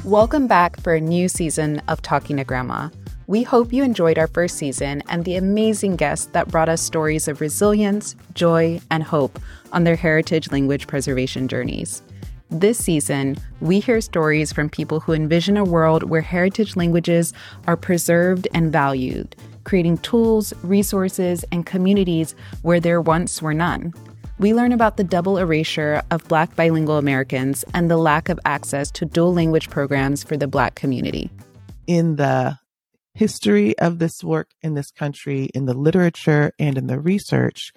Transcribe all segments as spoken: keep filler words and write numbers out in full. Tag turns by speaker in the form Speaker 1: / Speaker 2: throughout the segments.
Speaker 1: Welcome back for a new season of Talking to Grandma. We hope you enjoyed our first season and the amazing guests that brought us stories of resilience, joy, and hope on their heritage language preservation journeys. This season, we hear stories from people who envision a world where heritage languages are preserved and valued, creating tools, resources, and communities where there once were none. We learn about the double erasure of Black bilingual Americans and the lack of access to dual language programs for the Black community.
Speaker 2: In the history of this work in this country, in the literature and in the research,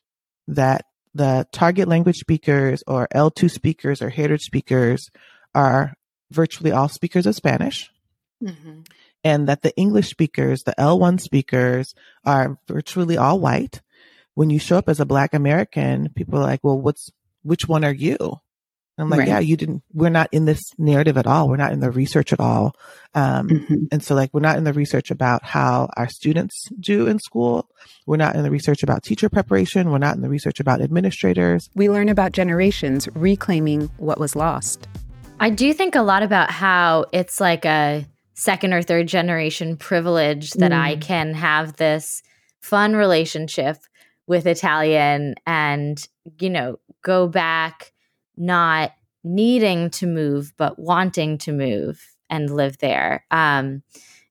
Speaker 2: that the target language speakers or L two speakers or heritage speakers are virtually all speakers of Spanish. Mm-hmm. And that the English speakers, the L one speakers, are virtually all white. When you show up as a Black American, people are like, well, what's, which one are you? I'm like, right. yeah, you didn't, we're not in this narrative at all. We're not in the research at all. Um, mm-hmm. And so like, we're not in the research about how our students do in school. We're not in the research about teacher preparation. We're not in the research about administrators.
Speaker 1: We learn about generations reclaiming what was lost.
Speaker 3: I do think a lot about how it's like a second or third generation privilege that mm. I can have this fun relationship with Italian and, you know, go back not needing to move, but wanting to move and live there. Um,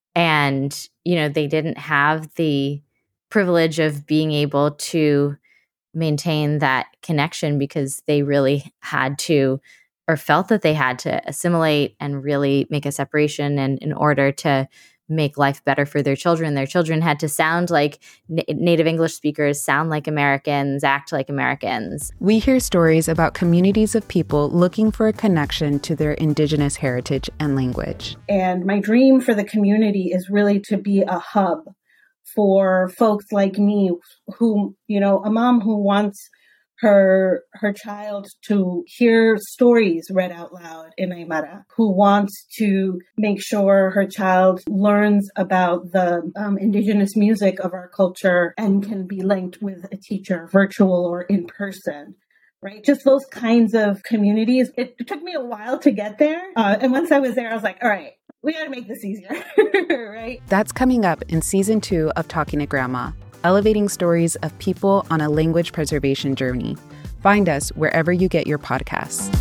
Speaker 3: and, you know, they didn't have the privilege of being able to maintain that connection because they really had to, or felt that they had to assimilate and really make a separation. And in order to make life better for their children, their children had to sound like na- native English speakers, sound like Americans, act like Americans.
Speaker 1: We hear stories about communities of people looking for a connection to their Indigenous heritage and language.
Speaker 4: And my dream for the community is really to be a hub for folks like me who, you know, a mom who wants her her child to hear stories read out loud in Aymara, who wants to make sure her child learns about the um, indigenous music of our culture and can be linked with a teacher, virtual or in person. Right? Just those kinds of communities. It, it took me a while to get there. Uh, and once I was there, I was like, all right, we got to make this easier. Right?
Speaker 1: That's coming up in season two of Talking to Grandma, elevating stories of people on a language preservation journey. Find us wherever you get your podcasts.